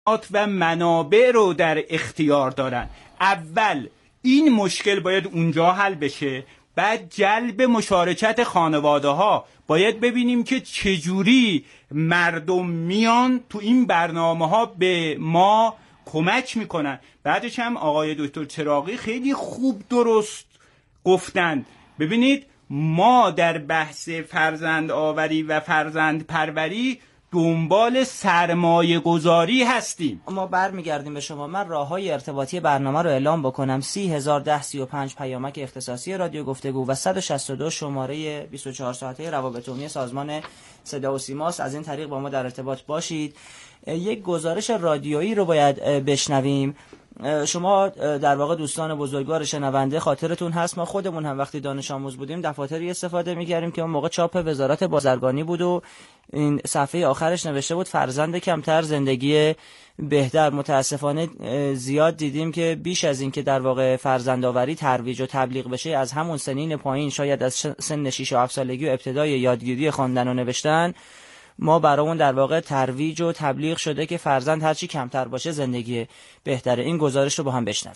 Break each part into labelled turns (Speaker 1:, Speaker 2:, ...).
Speaker 1: و منابع رو در اختیار دارن. اول این مشکل باید اونجا حل بشه، بعد جلب مشارکت خانواده ها. باید ببینیم که چجوری مردم میان تو این برنامه ها به ما کمک میکنن. بعدش هم آقای دکتر چراغی خیلی خوب درست گفتند. ببینید ما در بحث فرزند آوری و فرزند پروری دنبال سرمایه گذاری هستیم.
Speaker 2: ما برمیگردیم به شما. من راههای ارتباطی برنامه رو اعلام بکنم: 301035 پیامک اختصاصی رادیو گفتگو و 162 شماره 24 ساعته روابط عمومی سازمان صدا و سیماست. از این طریق با ما در ارتباط باشید. یک گزارش رادیویی رو باید بشنویم. شما در واقع دوستان بزرگوار شنونده خاطرتون هست ما خودمون هم وقتی دانش آموز بودیم دفاتری استفاده می‌کردیم که اون موقع چاپ وزارت بازرگانی بود و این صفحه آخرش نوشته بود فرزند کمتر زندگی بهتر. متاسفانه زیاد دیدیم که بیش از این که در واقع فرزندآوری ترویج و تبلیغ بشه، از همون سنین پایین، شاید از سن 6 و 7 سالگی و ابتدای یادگیری خواندن و نوشتن، ما برامون در واقع ترویج و تبلیغ شده که فرزند هرچی کمتر باشه زندگی بهتره. این گزارش رو با هم بشنویم.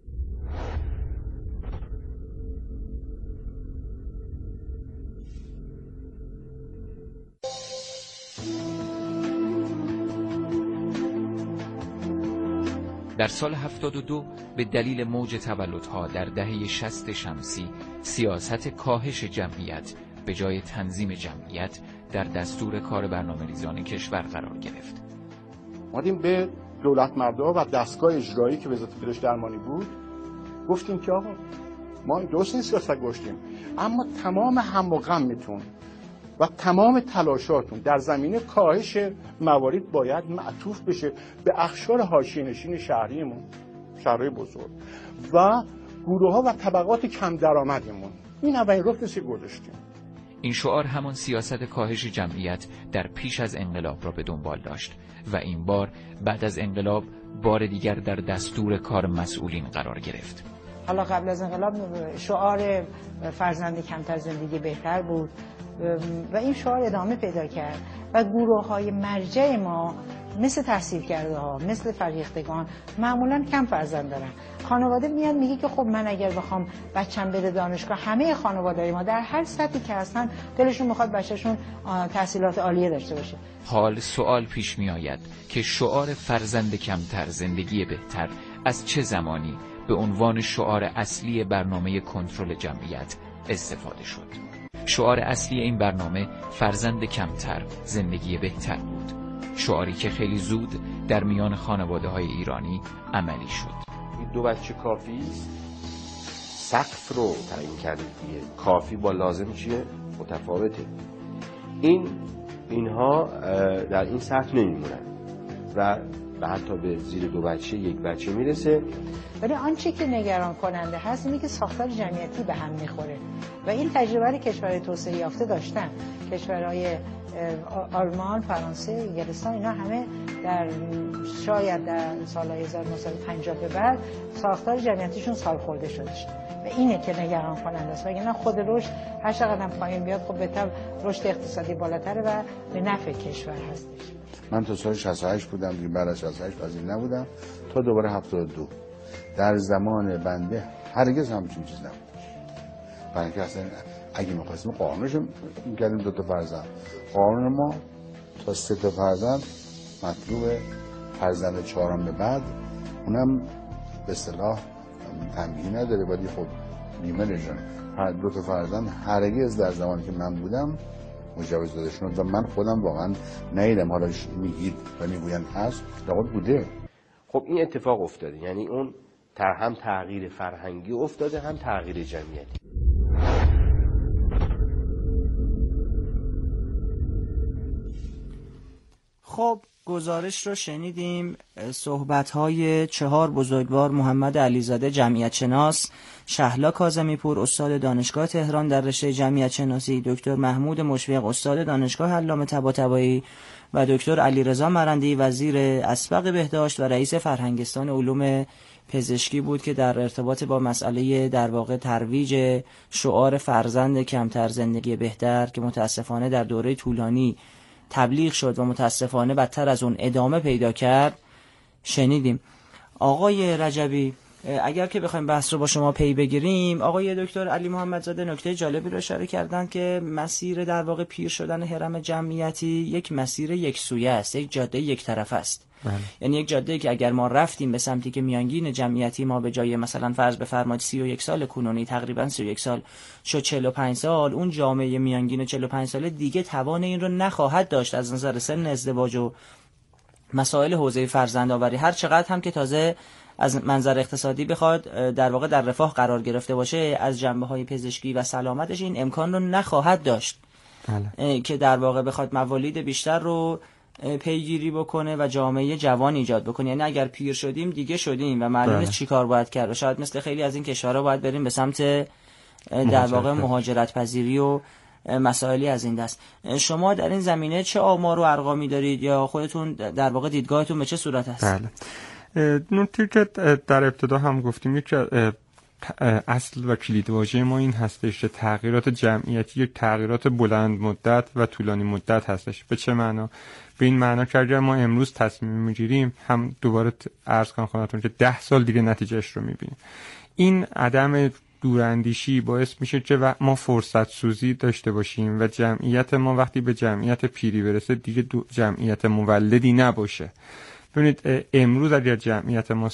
Speaker 3: در سال 72 به دلیل موج تولدها در دهه 60 شمسی سیاست کاهش جمعیت به جای تنظیم جمعیت در دستور کار برنامه‌ریزان کشور قرار گرفت.
Speaker 4: اومدیم به دولت مردا و دستگاه اجرایی که وزارت پزشکی درمانی بود گفتیم که آقا ما درست نیست سیاست گذاشتیم، اما تمام هم و غمتون و تمام تلاشاتون در زمینه کاهش موارد باید معطوف بشه به اقشار حاشیه‌نشین شهریمون، شهرهای بزرگ و گروه‌ها و طبقات کم درآمدمون. این اولین رکنی که گذاشتیم.
Speaker 3: این شعار همان سیاست کاهش جمعیت در پیش از انقلاب را به دنبال داشت و این بار بعد از انقلاب بار دیگر در دستور کار مسئولین قرار گرفت.
Speaker 5: حالا قبل از انقلاب شعار فرزند کمتر زندگی بهتر بود و این شعار ادامه پیدا کرد و گروه‌های مرجع ما مثل تحصیل کرده ها، مثل فرهیختگان معمولاً کم فرزند دارن. خانواده میاد میگه که خب من اگر بخوام بچم بره دانشگاه، همه خانواده‌های ما در هر سطحی که هستن دلشون میخواد بچه‌شون تحصیلات عالیه داشته باشه.
Speaker 3: حال سوال پیش می آید که شعار فرزند کمتر زندگی بهتر از چه زمانی به عنوان شعار اصلی برنامه کنترل جمعیت استفاده شد؟ شعار اصلی این برنامه فرزند کمتر زندگی بهتر بود، شعاری که خیلی زود در میان خانواده‌های ایرانی عملی شد.
Speaker 6: دو بچه کافی سقف رو تعیین کردید دیگه. کافی با لازم چیه؟ متفاوته. اینها در این سطح نمیمونن و حتی به زیر دو بچه یک بچه میرسه.
Speaker 5: ولی آنچه که نگران کننده هست اینه که ساختار جمعیتی به هم میخوره و این تجربه رو کشورهای توسعه یافته داشتن. کشورهای آلمان، فرانسه، انگلستان، اینا همه در شاید در سالهای 1950 به بعد ساختار جمعیتیشون سال خورده شده و اینه که نگران کننده است. وگرنه خود رشد هر چقدر پایین بیاد خب بهتر رشد اقتصادی بالاتره و به نفع کشور هستش.
Speaker 7: من تا سال 68 بودم دیگه، بعد از 68 پذیر نبودم تا دوباره 72. در زمان بنده هرگز همچین چیز نبود. برای اینکه اصلا اگه می‌خواستیم قانونش می‌کردیم 2 تا فرزند. قانون ما تا 3 تا فرزند مطلوب، فرزند 4 به بعد اونم به اصطلاح تنبیهی نداره، ولی خب بیمه جان 2 تا فرزند هرگز در زمانی که من بودم مجوز داده شد و من خودم واقعا ندیدم. حالا میگید و میگویند هست، لابد بوده.
Speaker 6: خب این اتفاق افتاده، یعنی اون هم تغییر فرهنگی افتاده هم تغییر جمعیتی.
Speaker 2: خب گزارش رو شنیدیم. صحبت‌های 4 بزرگوار: محمد علیزاده جمعیت شناس، شهلا کاظمی پور استاد دانشگاه تهران در رشته جمعیت شناسی، دکتر محمود مشفق استاد دانشگاه علامه طباطبایی و دکتر علیرضا مرندی وزیر اسبق بهداشت و رئیس فرهنگستان علوم پزشکی بود که در ارتباط با مسئله در واقع ترویج شعار فرزند کمتر زندگی بهتر که متاسفانه در دوره طولانی تبلیغ شد و متاسفانه بدتر از اون ادامه پیدا کرد شنیدیم. آقای رجبی، اگر که بخوایم بحث رو با شما پی بگیریم، آقای دکتر علی محمدزاده نکته جالبی رو اشاره کردن که مسیر در واقع پیر شدن هرم جمعیتی یک مسیر یک سویه است، یک جاده یک طرف است. یعنی یک جاده که اگر ما رفتیم به سمتی که میانگین جمعیتی ما به جای مثلا فرض بفرمایید 31 سال کنونی تقریبا 31 سال شد 45 سال، اون جامعه میانگین 45 ساله دیگه توان این رو نخواهد داشت از نظر سن ازدواج و مسائل حوزه فرزندآوری. هر چقدر هم که تازه از منظر اقتصادی بخواد در واقع در رفاه قرار گرفته باشه، از جنبه‌های پزشکی و سلامتش این امکان رو نخواهد داشت که در واقع بخواد موالید بیشتر رو پیگیری بکنه و جامعه جوان ایجاد بکنه. یعنی اگر پیر شدیم دیگه شدیم و معلومه چی کار باید کرد. شاید مثل خیلی از این کشورها باید بریم به سمت در واقع مهاجرت پذیری و مسائلی از این دست. شما در این زمینه چه آمار و ارقامی دارید یا خودتون در واقع دیدگاهتون به چه صورت است؟
Speaker 8: بله. نکته که در ابتدا هم گفتیم یک اصل و کلیدواژه ما این هستش که تغییرات جمعیتی یک تغییرات بلند مدت و طولانی مدت هستش. به چه معنا؟ به این معنا که اگر ما امروز تصمیم میگیریم، هم دوباره عرض کنم خدمتتون که 10 سال دیگه نتیجهش رو میبینیم. این عدم دوراندیشی باعث میشه که ما فرصت سوزی داشته باشیم و جمعیت ما وقتی به جمعیت پیری برسه دیگه جمعیت مولدی نباشه. ببینید امروز اگر جمعیت ما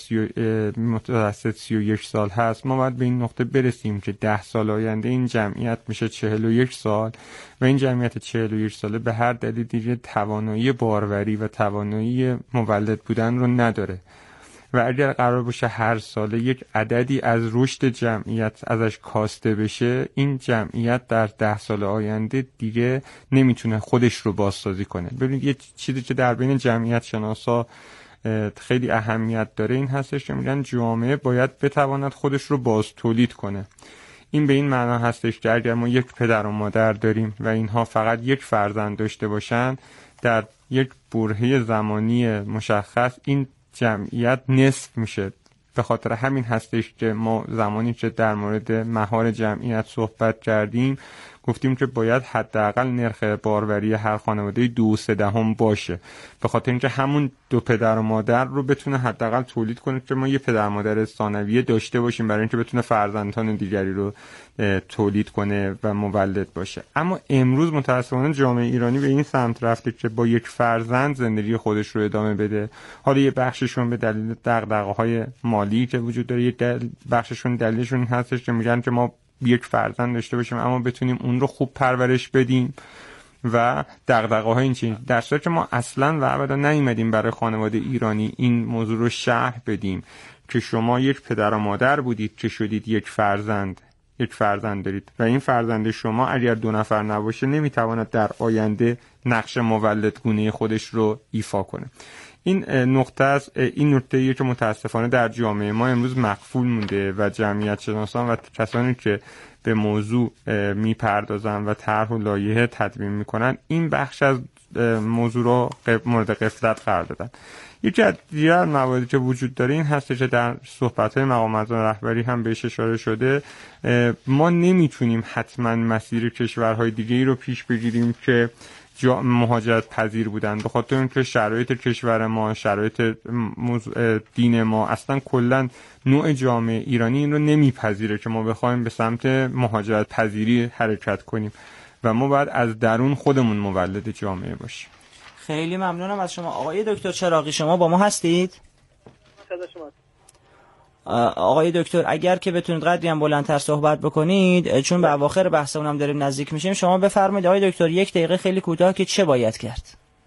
Speaker 8: متوسط 31 سال هست، ما باید به این نقطه برسیم که 10 سال آینده این جمعیت میشه 41 سال و این جمعیت 41 ساله به هر دلیل دیگه توانایی باروری و توانایی مولد بودن رو نداره و اگر قرار باشه هر ساله یک عددی از رشد جمعیت ازش کاسته بشه، این جمعیت در 10 سال آینده دیگه نمیتونه خودش رو بازسازی کنه. ببینید یه چیزی که در بین جمعیت شناسا خیلی اهمیت داره این هستش که میگن جامعه باید بتواند خودش رو باز تولید کنه. این به این معنا هستش که اگر ما یک پدر و مادر داریم و اینها فقط یک فرزند داشته باشن، در یک برهه زمانی مشخص این جمعیت نصف میشه. به خاطر همین هستش که ما زمانی که در مورد مهار جمعیت صحبت کردیم گفتیم که باید حداقل نرخ باروری هر خانواده 2.3 باشه، به خاطر اینکه همون دو پدر و مادر رو بتونه حداقل تولید کنه که ما یه پدر مادر ثانویه داشته باشیم برای اینکه بتونه فرزندان دیگری رو تولید کنه و مولد باشه. اما امروز متأسفانه جامعه ایرانی به این سمت رفته که با یک فرزند زندگی خودش رو ادامه بده. حالا یه بخششون به دلیل دغدغه‌های مالی که وجود داره، یه بخششون دلیلشون هستش که میگن که ما یک فرزند داشته باشیم اما بتونیم اون رو خوب پرورش بدیم و دغدغه‌های این چیز. در صورتی که ما اصلاً و ابدا نیومدیم برای خانواده ایرانی این موضوع رو شرح بدیم که شما یک پدر و مادر بودید که شدید یک فرزند دارید و این فرزند شما اگر 2 نفر نباشه نمیتواند در آینده نقش مولدگونه خودش رو ایفا کنه. این نقطه است، این نکته‌ایه که متاسفانه در جامعه ما امروز مغفول مونده و جمعیت شناسان و کسانی که به موضوع میپردازن و طرح و لایحه تدوین میکنن این بخش از موضوع رو مورد غفلت قرار دادن. یکی از دیگر مواردی که وجود داره این هست که در صحبت‌های مقامات رهبری هم بهش اشاره شده، ما نمیتونیم حتما مسیر کشورهای دیگه‌ای رو پیش بگیریم که مهاجرت پذیر بودن، به خاطر اینکه شرایط کشور ما، شرایط دین ما، اصلا کلا نوع جامعه ایرانی این رو نمیپذیره که ما بخوایم به سمت مهاجرت پذیری حرکت کنیم و ما باید از درون خودمون مولد جامعه باشیم.
Speaker 2: خیلی ممنونم از شما. آقای دکتر چراغی شما با ما هستید؟ آقای دکتر اگر که بتونید قدری هم بلندتر صحبت بکنید چون به اواخر بحثمون هم داریم نزدیک میشیم، شما بفرمایید آقای دکتر 1 دقیقه خیلی کوتاه که چه باید کرد.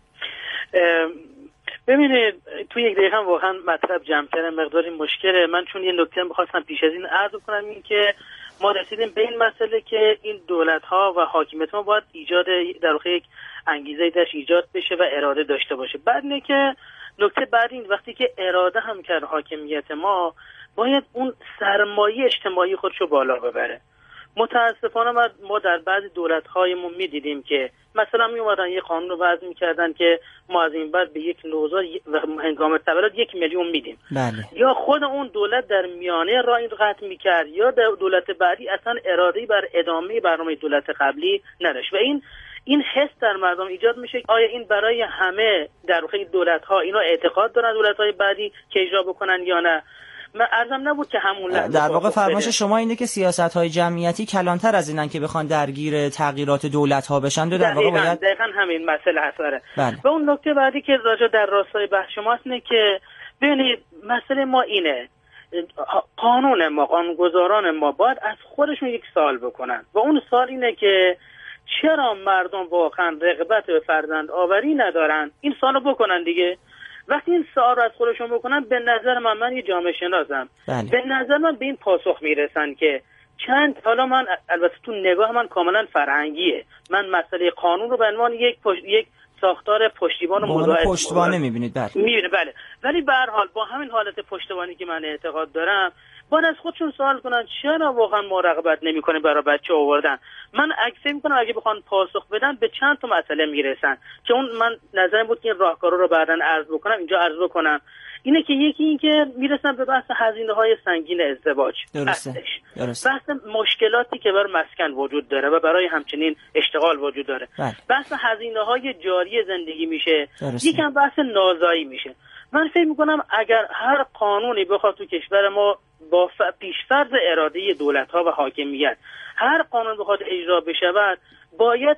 Speaker 9: ببینید تو 1 دقیقه هم واقعا مطلب جمع کردن مقداری مشکله. من چون یه نکته هم بخواستم پیش از این عرض کنم این که ما رسیدیم به این مسئله که این دولت‌ها و حاکمیت ما باید ایجاد در واقع یک انگیزه درش ایجاد بشه و اراده داشته باشه. بعد نه که نکته بعد این وقتی که اراده هم کرد حاکمیت ما باید اون سرمایه اجتماعی خودشو بالا ببره. متاسفانه ما در بعضی دولت‌هایمون می‌دیدیم که مثلا میومدن یه قانون رو وضع می‌کردن که ما از این بعد به یک نوزاد و هنگام تولد 1 میلیون میدیم.
Speaker 2: بله.
Speaker 9: یا خود اون دولت در میانه راه این قطع می‌کرد یا دولت بعدی اصلا اراده‌ای بر ادامه برنامه دولت قبلی نداشت و این این حس در مردم ایجاد میشه. آیا این برای همه در واقع دولت‌ها اینا اعتقاد دارن دولت‌های بعدی که اجرا بکنن یا نه؟ من ارزم نبود که همون لحظه
Speaker 2: در واقع فرمایش شما اینه که سیاست‌های جمعیتی کلانتر از اینن که بخوان درگیر تغییرات دولت‌ها بشن. در واقع باید
Speaker 9: دقیقاً همین مسئله هست.
Speaker 2: بله.
Speaker 9: و اون نکته بعدی که راجع در راستای بحث شماست اینه که ببینید مسئله ما اینه، قانونگذاران ما باید از خودشون یک سوال بکنن و اون سوال اینه که چرا مردم واقعا رغبت به فرزند آوری ندارن؟ این سوالو بکنن دیگه. وقتی این سوال رو از خودشون بکنن به نظر من یه جامعه شناسم، به نظر من به این پاسخ میرسن که حالا من البته تو نگاه من کاملا فرهنگیه، من مسئله قانون رو به عنوان یک ساختار پشتیبان و مدافع
Speaker 2: پشتوانه میبینید.
Speaker 9: بله. ولی به هر حال با همین حالت پشتیبانی که من اعتقاد دارم باید از خودشون سوال کنن چرا واقعا مراقبت نمیکنه برای بچه آوردن. من فکر میکنم اگه بخوان پاسخ بدن به چند تا مسئله میرسن که اون من نظرم بود که این راهکارا رو بعداً عرض بکنم، اینجا عرض بکنم. اینه که یکی این که میرسن به بحث هزینه‌های سنگین ازدواج.
Speaker 2: درسته.
Speaker 9: بحث مشکلاتی که بر مسکن وجود داره و برای همچنین اشتغال وجود داره. بحث هزینه‌های جاری زندگی میشه. یکم بحث نازایی میشه. من فکر میکنم اگر هر قانونی بخواد تو کشور ما با پیشفرض اراده دولت‌ها و حاکمیت هر قانون بخواد اجرا بشود باید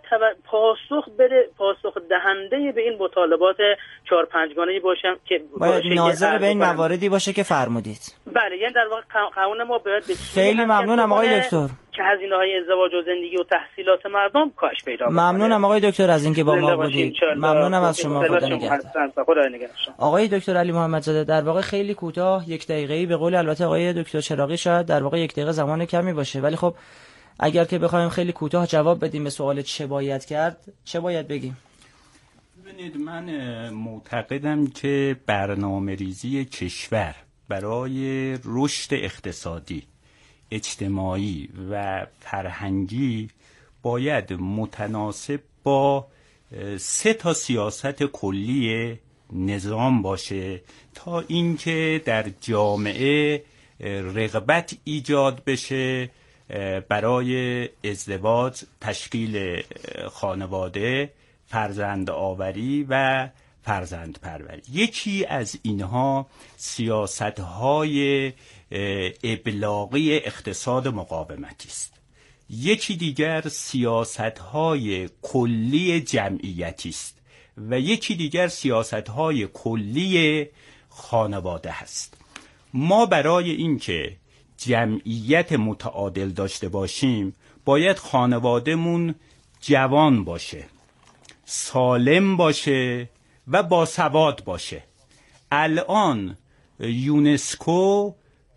Speaker 9: پاسخ دهنده به این مطالبات 4-5 گانه‌ای باشم که
Speaker 2: باید ناظر به این مواردی باشه که فرمودید.
Speaker 9: بله، یعنی در واقع قانون ما باید
Speaker 2: خیلی ممنونم آقای دکتر
Speaker 9: که هزینه‌های ازدواج و زندگی و تحصیلات مردم کاش پیدا کنه.
Speaker 2: ممنونم آقای دکتر از اینکه با ما بودید. ممنونم از شما. خدا
Speaker 9: نگهدار.
Speaker 2: آقای دکتر علی محمدزاده، در واقع خیلی کوتاه 1 دقیقه‌ای به قول البته آقای دکتر چراغی شاید در واقع 1 دقیقه زمان کمی باشه، ولی خب اگر که بخوایم خیلی کوتاه جواب بدیم به سوال چه باید کرد، چه باید بگیم؟
Speaker 1: ببینید، من معتقدم که برنامه‌ریزی کشور برای رشد اقتصادی، اجتماعی و فرهنگی باید متناسب با 3 تا سیاست کلی نظام باشه تا اینکه در جامعه رغبت ایجاد بشه برای ازدواج، تشکیل خانواده، فرزند آوری و فرزند پروری. یکی از اینها سیاست‌های ابلاغی اقتصاد مقاومتی است. یکی دیگر سیاست‌های کلی جمعیتی است و یکی دیگر سیاست‌های کلی خانواده هست. ما برای اینکه جمعیت متعادل داشته باشیم باید خانوادهمون جوان باشه، سالم باشه و باسواد باشه. الان یونسکو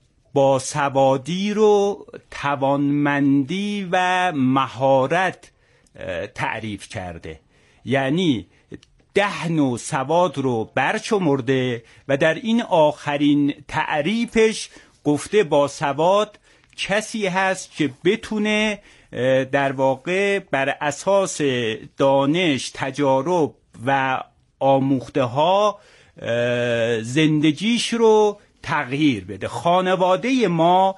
Speaker 1: باسوادی رو توانمندی و مهارت تعریف کرده، یعنی 10 نوع سواد رو برشمرده و در این آخرین تعریفش گفته باسواد کسی هست که بتونه در واقع بر اساس دانش، تجارب و آموخته ها زندگیش رو تغییر بده. خانواده ما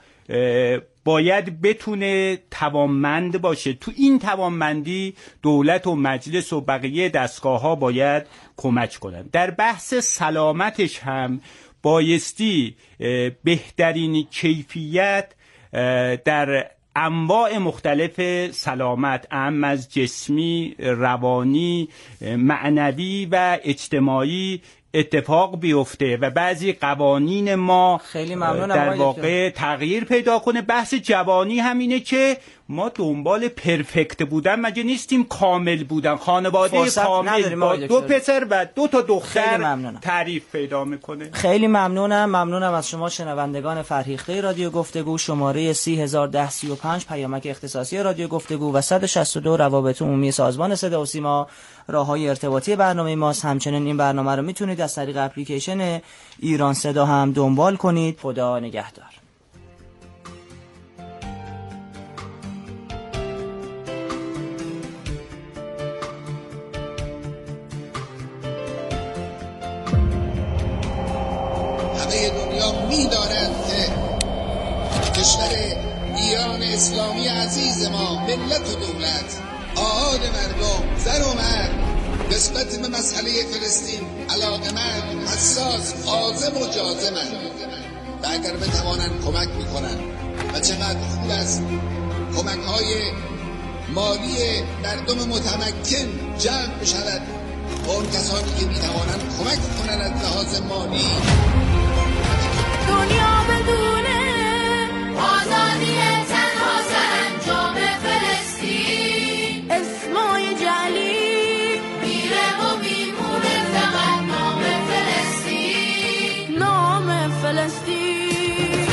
Speaker 1: باید بتونه توانمند باشه. تو این توانمندی دولت و مجلس و بقیه دستگاه ها باید کمک کنن. در بحث سلامتش هم بایستی بهترین کیفیت در انواع مختلف سلامت، اهم از جسمی، روانی، معنوی و اجتماعی اتفاق بیفته و بعضی قوانین ما
Speaker 2: خیلی ممنونم
Speaker 1: در واقع تغییر پیدا کنه. بحث جوانی همینه که ما دنبال پرفکت بودن مگه نیستیم، کامل بودن. خانواده کامل با 2 پسر و 2 تا دختر تعریف پیدا میکنه.
Speaker 2: خیلی ممنونم از شما شنوندگان فرهیخته رادیو گفتگو. شماره 301035 پیامک اختصاصی رادیو گفتگو و 162 روابط عمومی سازمان صدا و سیما راههای ارتباطی برنامه ماست. همچنین این برنامه رو میتونید از طریق اپلیکیشن ایران صدا هم دنبال کنید. خدا نگهدار.
Speaker 10: همه دنیا می‌دانند که کشور ایران اسلامی عزیز ما، ملت و دولت اتحاد مردم، زن و مرد نسبت به مسئله فلسطین علاقه‌مند، حساس، عازم و جازمند و اگر بتوانند کمک میکنند و چقدر خوب است کمک‌های مالی مردم متمکن جمع بشود با اون کسانی که میتوانند کمک کنند از لحاظ مالی.
Speaker 11: دنیا بدونه آزادی تنها سرانجام فلسطین، اسمای جلی میره و میمونه فقط نام فلسطین، نام فلسطین.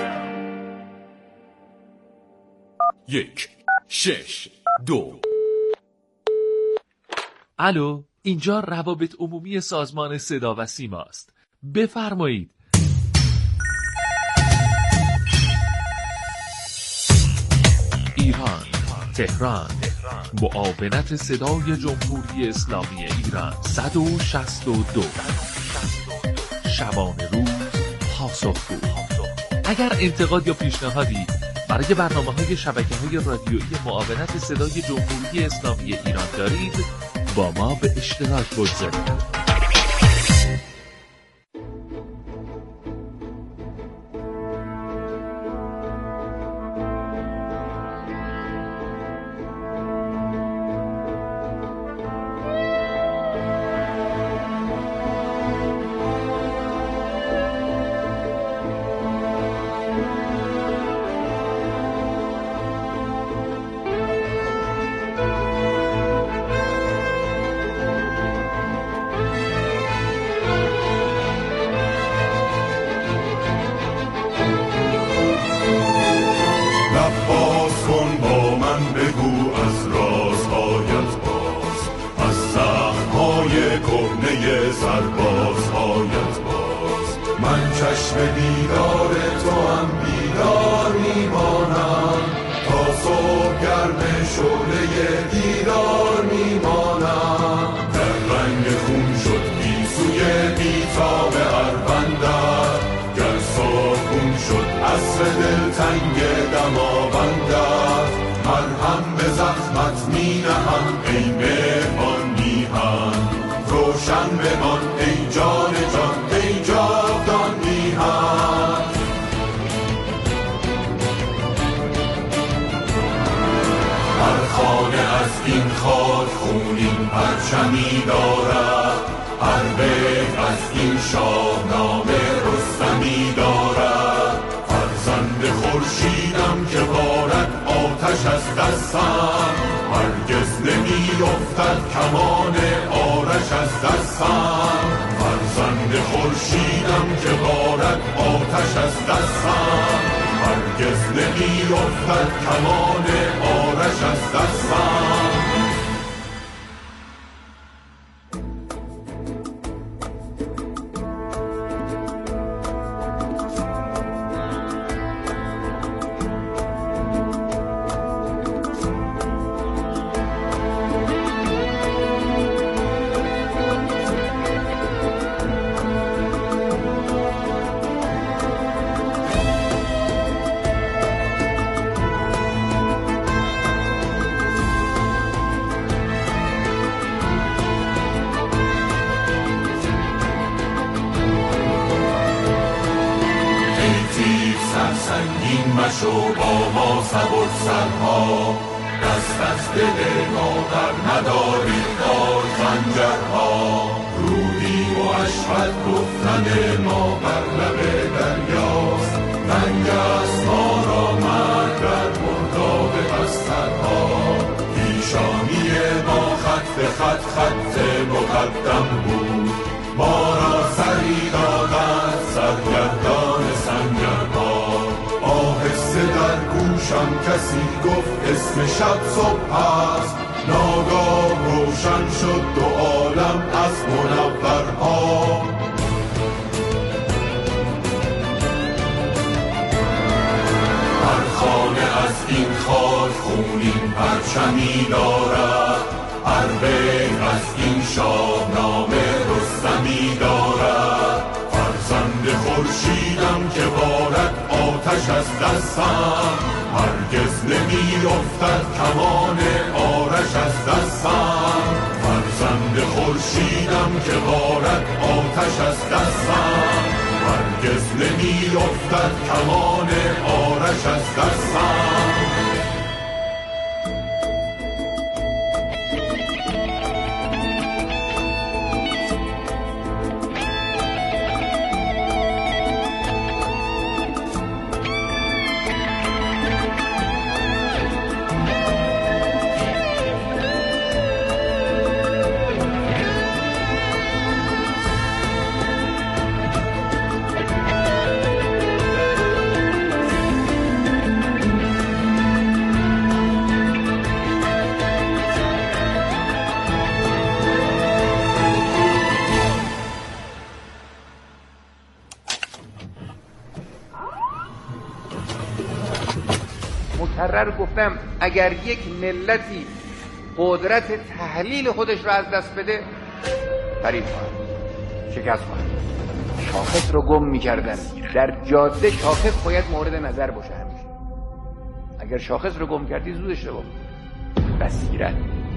Speaker 12: 1 6 2. الو، اینجا روابط عمومی سازمان صدا و سیما است. بفرمایید. ایران، تهران، معاونت صدای جمهوری اسلامی ایران 162. شبانه روز پاسخگو. اگر انتقاد یا پیشنهادی برای برنامه‌های شبکه‌های رادیویی معاونت صدای جمهوری اسلامی ایران دارید، با ما به اشتراک بگذارید.
Speaker 13: هرگز نمی افتد کمان آرش آتش از دستم، فرزند خورشیدم که بارد آتش از دستم، هرگز نمی افتد کمان آرش از دستم.
Speaker 14: مکرر گفتم اگر یک ملتی قدرت تحلیل خودش رو از دست بده فرید خواهد، شکست خواهد. شاخص رو گم می‌کردن. در جاده شاخص باید مورد نظر باشه همیشه. اگر شاخص رو گم کردی زود اشتباه. بصیرت.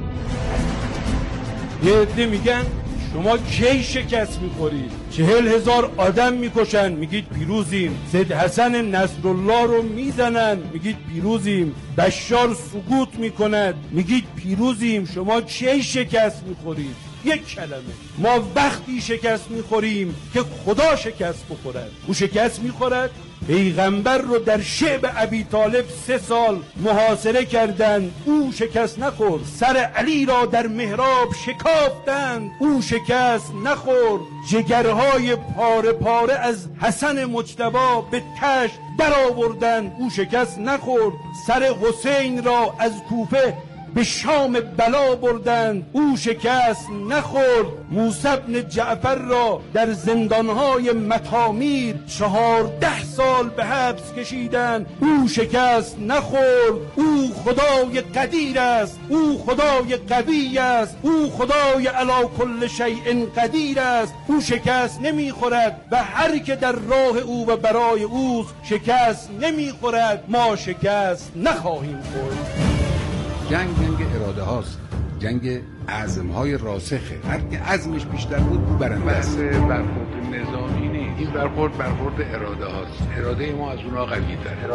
Speaker 15: یه عده میگن شما کی شکست میخورید؟ 40,000 آدم میکشن میگید پیروزیم. سید حسن نصرالله رو میزنن میگید پیروزیم. بشار سقوط میکند میگید پیروزیم. شما کی شکست میخورید؟ یک کلمه. ما وقتی شکست میخوریم که خدا شکست بخورد. او شکست میخورد. پیغمبر رو در شعب ابی طالب 3 سال محاصره کردند، او شکست نخورد. سر علی را در محراب شکافتند، او شکست نخورد. جگرهای پاره پاره از حسن مجتبی به تشت در آوردند، او شکست نخورد. سر حسین را از کوفه به شام بلا بردند، او شکست نخورد. موسی بن جعفر را در زندانهای مطامیر 14 سال به حبس کشیدند، او شکست نخورد. او خدای قدیر است، او خدای قوی است، او خدای علی کل شیء قدیر است. او شکست نمیخورد و هر که در راه او و برای اوست شکست نمیخورد. ما شکست نخواهیم خورد.
Speaker 16: جنگ اراده هاست، جنگ عزم های راسخه. هر که عزمش بیشتر بود او برنده است.
Speaker 17: برخورد نظامی نیست، این برخورد اراده هاست. اراده ما از اونها قوی تر.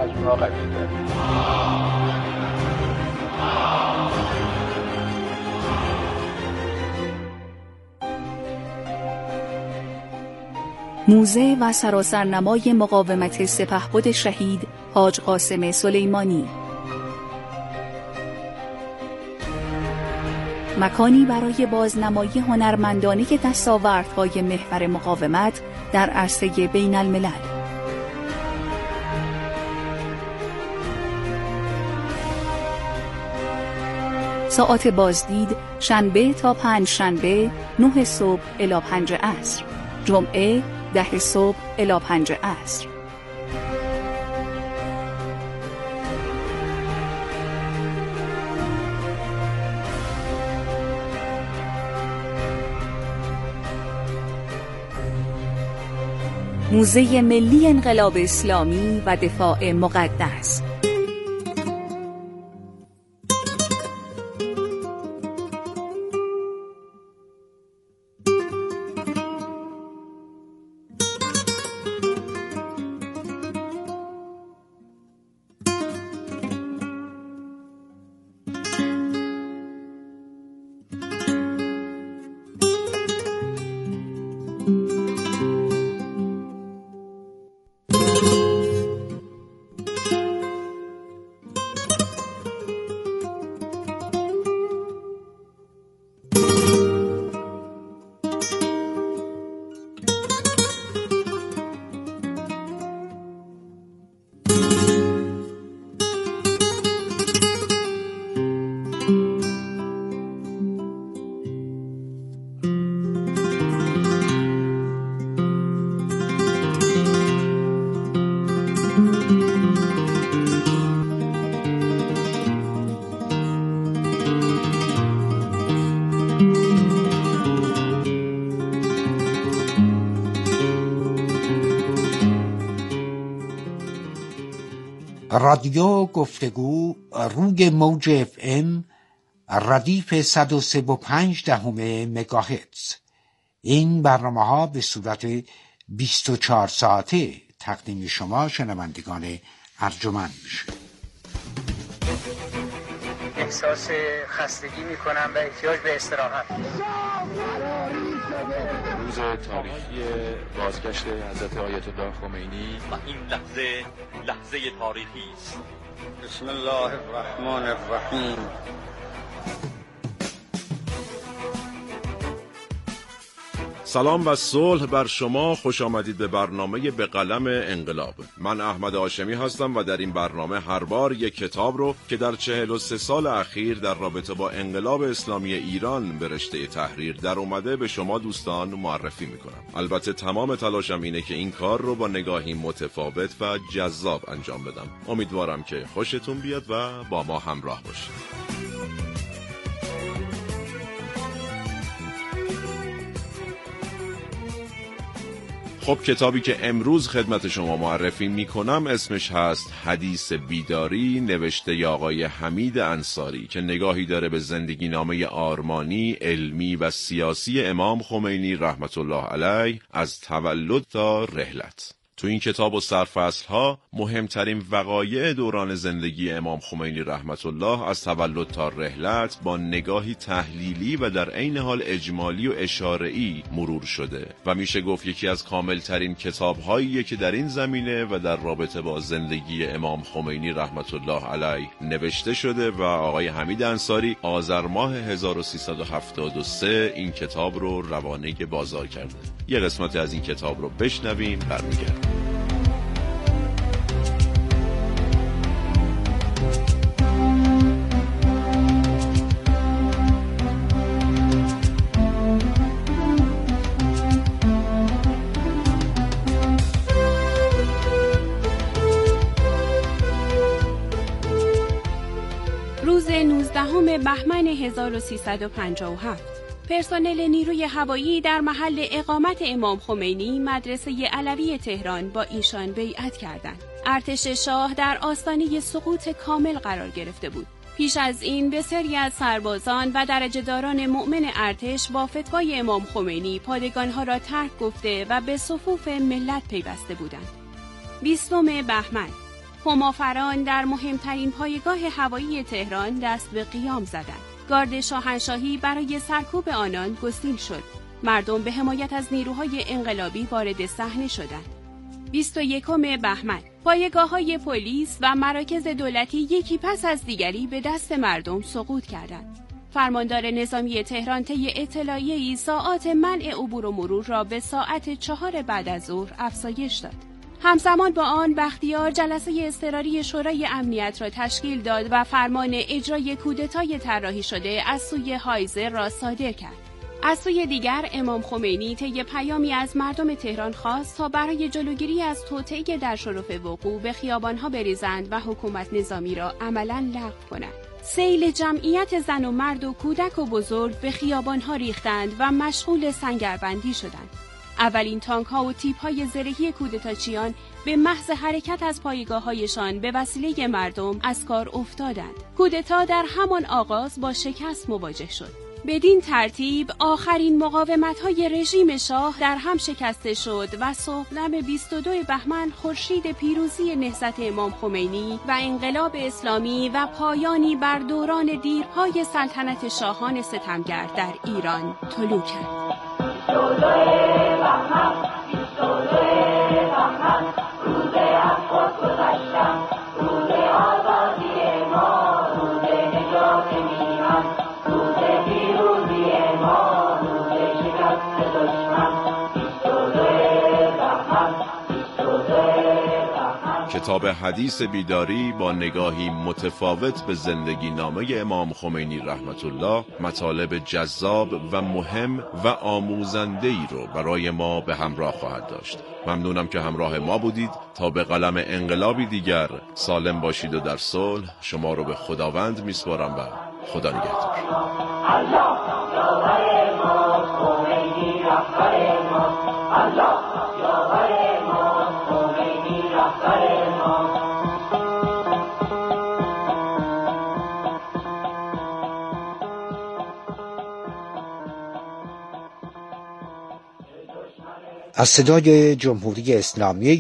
Speaker 18: موزه و سراسرنمای مقاومت سپهبد شهید حاج قاسم سلیمانی، مکانی برای بازنمایی هنرمندانه دستاوردهای محور مقاومت در عرصه بین الملل. ساعات بازدید شنبه تا 5 شنبه 9 صبح الی 5 عصر، جمعه 10 صبح الی 5 عصر. موزه ملی انقلاب اسلامی و دفاع مقدس.
Speaker 19: رادیو گفتگو روی موج FM ردیف 103.5 مگاهرتز. این برنامه ها به صورت 24 ساعته تقدیم شما شنوندگان ارجمند میشه.
Speaker 20: احساس خستگی میکنم و احتیاج به استراحت.
Speaker 21: روز تاریخی بازگشت حضرت آیت الله خمینی
Speaker 22: و این لحظه تاریخی است.
Speaker 23: بسم الله الرحمن الرحیم.
Speaker 24: سلام و صلح بر شما، خوش آمدید به برنامه به قلم انقلاب. من احمد هاشمی هستم و در این برنامه هر بار یک کتاب رو که در 43 سال اخیر در رابطه با انقلاب اسلامی ایران به رشته تحریر در اومده به شما دوستان معرفی میکنم. البته تمام تلاشم اینه که این کار رو با نگاهی متفاوت و جذاب انجام بدم. امیدوارم که خوشتون بیاد و با ما همراه باشید. خب کتابی که امروز خدمت شما معرفی میکنم اسمش هست حدیث بیداری، نوشته آقای حمید انصاری که نگاهی داره به زندگی نامه آرمانی، علمی و سیاسی امام خمینی رحمت الله علیه از تولد تا رحلت. تو این کتاب و سرفصل‌ها مهمترین وقایع دوران زندگی امام خمینی رحمت الله از تولد تا رحلت با نگاهی تحلیلی و در عین حال اجمالی و اشاره‌ای مرور شده و میشه گفت یکی از کاملترین کتاب‌هاییه که در این زمینه و در رابطه با زندگی امام خمینی رحمت الله علیه نوشته شده و آقای حمید انصاری آذر ماه 1373 این کتاب رو روانه بازار کرده. یه قسمتی از این کتاب رو بشنویم برمیگردیم.
Speaker 25: روز 19 بهمن 1357 پرسنل نیروی هوایی در محل اقامت امام خمینی مدرسه علوی تهران با ایشان بیعت کردند. ارتش شاه در آستانه سقوط کامل قرار گرفته بود. پیش از این بسیاری از سربازان و درجه‌داران مؤمن ارتش با فتوای امام خمینی پادگانها را ترک گفته و به صفوف ملت پیوسته بودند. 20 بهمن همافران در مهمترین پایگاه هوایی تهران دست به قیام زدند. گارد شاهنشاهی برای سرکوب آنان گسیل شد. مردم به حمایت از نیروهای انقلابی وارد صحنه شدند. 21 بهمن پایگاه‌های پلیس و مراکز دولتی یکی پس از دیگری به دست مردم سقوط کردند. فرماندار نظامی تهران طی اطلاعیه‌ای ساعات منع عبور و مرور را به ساعت 4 بعد از ظهر افزایش داد. همزمان با آن بختیار جلسه اضطراری شورای امنیت را تشکیل داد و فرمان اجرای کودتای طراحی شده از سوی هایزر را صادر کرد. از سوی دیگر امام خمینی طی پیامی از مردم تهران خواست تا برای جلوگیری از توطئه در شرف وقوع به خیابانها بریزند و حکومت نظامی را عملاً لغو کنند. سیل جمعیت زن و مرد و کودک و بزرگ به خیابانها ریختند و مشغول سنگربندی شدند. اولین تانک‌ها و تیپ‌های زرهی کودتاچیان به محض حرکت از پایگاه‌هایشان به وسیله مردم از کار افتادند. کودتا در همان آغاز با شکست مواجه شد. بدین ترتیب آخرین مقاومت‌های رژیم شاه در هم شکسته شد و صبحدم 22 بهمن خورشید پیروزی نهضت امام خمینی و انقلاب اسلامی و پایانی بر دوران دیرپای سلطنت شاهان ستمگر در ایران طلوع کرد. روز از خود گذشتم، روز آزادی ما، روز نجات میهن، روز پیروزی ما، روز شکست دشمن. 22 بهمن.
Speaker 24: کتاب حدیث بیداری با نگاهی متفاوت به زندگی نامه امام خمینی رحمت الله مطالب جذاب و مهم و آموزنده‌ای رو برای ما به همراه خواهد داشت. ممنونم که همراه ما بودید. تا به قلم انقلابی دیگر سالم باشید و در صلح. شما رو به خداوند میسپارم و خدا نگهدار.
Speaker 19: از صدای جمهوری اسلامی